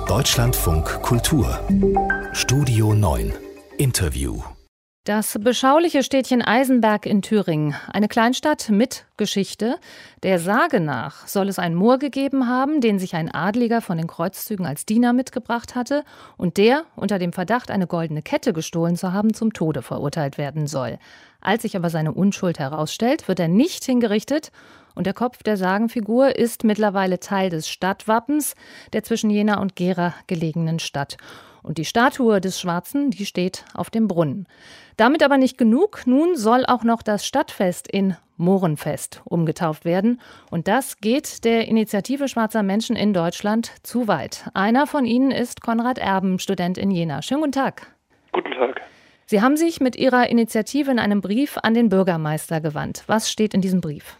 Deutschlandfunk Kultur Studio 9 Interview. Das beschauliche Städtchen Eisenberg in Thüringen, eine Kleinstadt mit Geschichte. Der Sage nach soll es einen Moor gegeben haben, den sich ein Adliger von den Kreuzzügen als Diener mitgebracht hatte und der, unter dem Verdacht, eine goldene Kette gestohlen zu haben, zum Tode verurteilt werden soll. Als sich aber seine Unschuld herausstellt, wird er nicht hingerichtet und der Kopf der Sagenfigur ist mittlerweile Teil des Stadtwappens der zwischen Jena und Gera gelegenen Stadt. Und die Statue des Schwarzen, die steht auf dem Brunnen. Damit aber nicht genug. Nun soll auch noch das Stadtfest in Mohrenfest umgetauft werden. Und das geht der Initiative Schwarzer Menschen in Deutschland zu weit. Einer von ihnen ist Konrad Erben, Student in Jena. Schönen guten Tag. Guten Tag. Sie haben sich mit Ihrer Initiative in einem Brief an den Bürgermeister gewandt. Was steht in diesem Brief?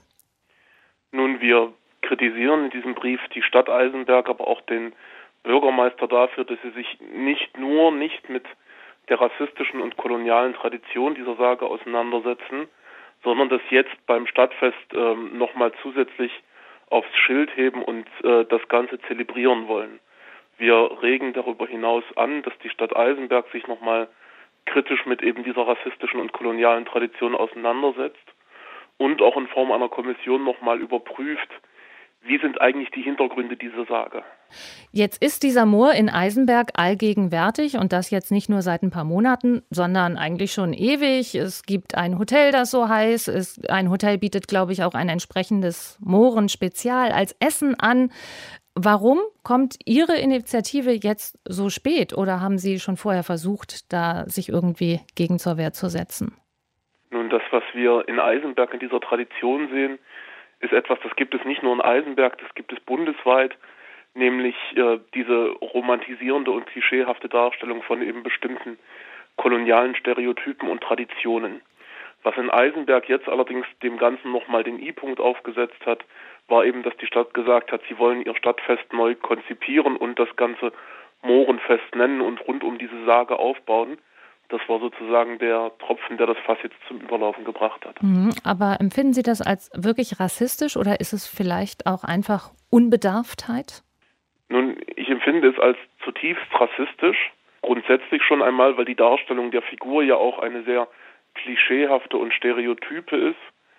Nun, wir kritisieren in diesem Brief die Stadt Eisenberg, aber auch den Bürgermeister dafür, dass sie sich nicht mit der rassistischen und kolonialen Tradition dieser Sage auseinandersetzen, sondern das jetzt beim Stadtfest nochmal zusätzlich aufs Schild heben und das Ganze zelebrieren wollen. Wir regen darüber hinaus an, dass die Stadt Eisenberg sich nochmal kritisch mit eben dieser rassistischen und kolonialen Tradition auseinandersetzt und auch in Form einer Kommission nochmal überprüft, wie sind eigentlich die Hintergründe dieser Sage. Jetzt ist dieser Moor in Eisenberg allgegenwärtig und das jetzt nicht nur seit ein paar Monaten, sondern eigentlich schon ewig. Es gibt ein Hotel, das so heißt. Ein Hotel bietet, glaube ich, auch ein entsprechendes Mohren-Spezial als Essen an. Warum kommt Ihre Initiative jetzt so spät oder haben Sie schon vorher versucht, da sich irgendwie gegen zur Wehr zu setzen? Nun, das, was wir in Eisenberg in dieser Tradition sehen, ist etwas, das gibt es nicht nur in Eisenberg, das gibt es bundesweit, nämlich diese romantisierende und klischeehafte Darstellung von eben bestimmten kolonialen Stereotypen und Traditionen. Was in Eisenberg jetzt allerdings dem Ganzen nochmal den I-Punkt aufgesetzt hat, war eben, dass die Stadt gesagt hat, sie wollen ihr Stadtfest neu konzipieren und das Ganze Mohrenfest nennen und rund um diese Sage aufbauen. Das war sozusagen der Tropfen, der das Fass jetzt zum Überlaufen gebracht hat. Aber empfinden Sie das als wirklich rassistisch oder ist es vielleicht auch einfach Unbedarftheit? Nun, ich empfinde es als zutiefst rassistisch. Grundsätzlich schon einmal, weil die Darstellung der Figur ja auch eine sehr klischeehafte und stereotype ist.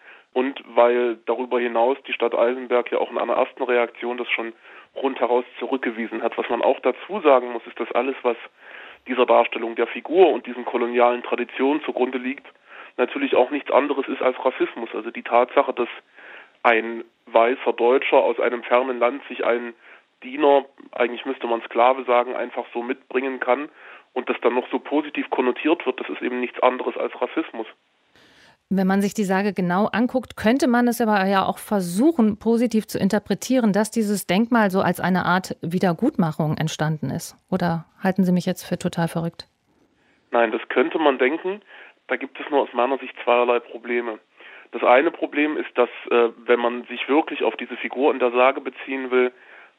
Und weil darüber hinaus die Stadt Eisenberg ja auch in einer ersten Reaktion das schon rundheraus zurückgewiesen hat. Was man auch dazu sagen muss, ist, dass alles, was dieser Darstellung der Figur und diesen kolonialen Traditionen zugrunde liegt, natürlich auch nichts anderes ist als Rassismus. Also die Tatsache, dass ein weißer Deutscher aus einem fernen Land sich einen Diener, eigentlich müsste man Sklave sagen, einfach so mitbringen kann und das dann noch so positiv konnotiert wird, das ist eben nichts anderes als Rassismus. Wenn man sich die Sage genau anguckt, könnte man es aber ja auch versuchen, positiv zu interpretieren, dass dieses Denkmal so als eine Art Wiedergutmachung entstanden ist. Oder halten Sie mich jetzt für total verrückt? Nein, das könnte man denken. Da gibt es nur aus meiner Sicht zweierlei Probleme. Das eine Problem ist, dass, wenn man sich wirklich auf diese Figur in der Sage beziehen will,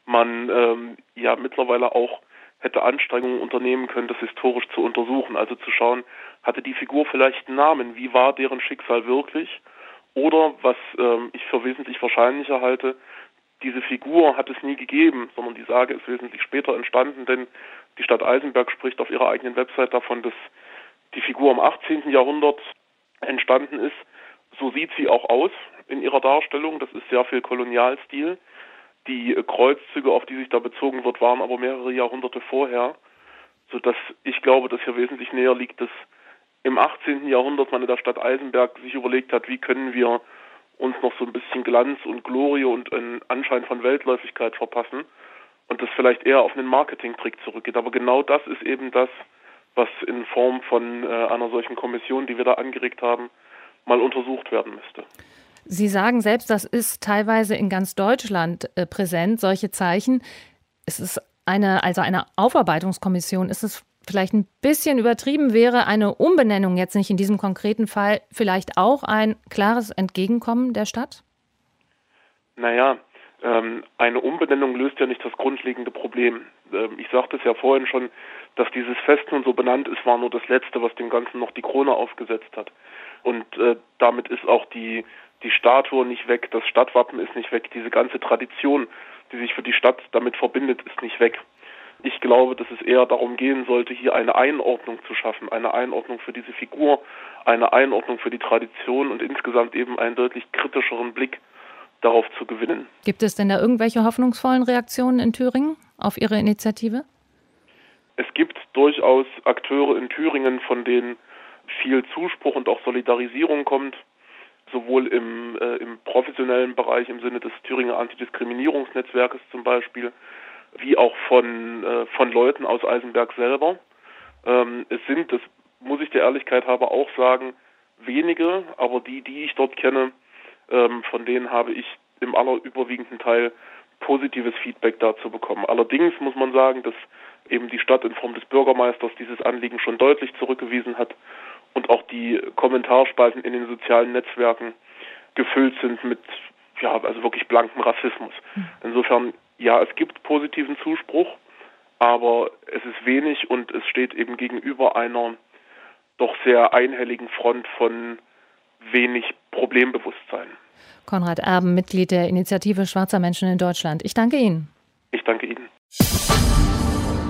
man ja mittlerweile auch hätte Anstrengungen unternehmen können, das historisch zu untersuchen. Also zu schauen, hatte die Figur vielleicht einen Namen? Wie war deren Schicksal wirklich? Oder, was ich für wesentlich wahrscheinlicher halte, diese Figur hat es nie gegeben, sondern die Sage ist wesentlich später entstanden, denn die Stadt Eisenberg spricht auf ihrer eigenen Website davon, dass die Figur im 18. Jahrhundert entstanden ist. So sieht sie auch aus in ihrer Darstellung. Das ist sehr viel Kolonialstil. Die Kreuzzüge, auf die sich da bezogen wird, waren aber mehrere Jahrhunderte vorher, sodass ich glaube, dass hier wesentlich näher liegt, dass im 18. Jahrhundert man in der Stadt Eisenberg sich überlegt hat, wie können wir uns noch so ein bisschen Glanz und Glorie und einen Anschein von Weltläufigkeit verpassen und das vielleicht eher auf einen Marketingtrick zurückgeht. Aber genau das ist eben das, was in Form von einer solchen Kommission, die wir da angeregt haben, mal untersucht werden müsste. Sie sagen selbst, das ist teilweise in ganz Deutschland präsent, solche Zeichen. Es ist eine Aufarbeitungskommission. Ist es vielleicht ein bisschen übertrieben? Wäre eine Umbenennung jetzt nicht in diesem konkreten Fall vielleicht auch ein klares Entgegenkommen der Stadt? Naja, eine Umbenennung löst ja nicht das grundlegende Problem. Ich sagte es ja vorhin schon, dass dieses Fest nun so benannt ist, war nur das Letzte, was dem Ganzen noch die Krone aufgesetzt hat. Und damit ist auch die Statue nicht weg, das Stadtwappen ist nicht weg, diese ganze Tradition, die sich für die Stadt damit verbindet, ist nicht weg. Ich glaube, dass es eher darum gehen sollte, hier eine Einordnung zu schaffen, eine Einordnung für diese Figur, eine Einordnung für die Tradition und insgesamt eben einen deutlich kritischeren Blick darauf zu gewinnen. Gibt es denn da irgendwelche hoffnungsvollen Reaktionen in Thüringen auf Ihre Initiative? Es gibt durchaus Akteure in Thüringen, von denen viel Zuspruch und auch Solidarisierung kommt, sowohl im professionellen Bereich im Sinne des Thüringer Antidiskriminierungsnetzwerkes zum Beispiel, wie auch von Leuten aus Eisenberg selber. Es sind, das muss ich der Ehrlichkeit halber auch sagen, wenige, aber die ich dort kenne, von denen habe ich im allerüberwiegenden Teil positives Feedback dazu bekommen. Allerdings muss man sagen, dass eben die Stadt in Form des Bürgermeisters dieses Anliegen schon deutlich zurückgewiesen hat und auch die Kommentarspalten in den sozialen Netzwerken gefüllt sind mit, also wirklich blankem Rassismus. Insofern, ja, es gibt positiven Zuspruch, aber es ist wenig und es steht eben gegenüber einer doch sehr einhelligen Front von wenig Problembewusstsein. Konrad Erben, Mitglied der Initiative Schwarzer Menschen in Deutschland. Ich danke Ihnen. Ich danke Ihnen.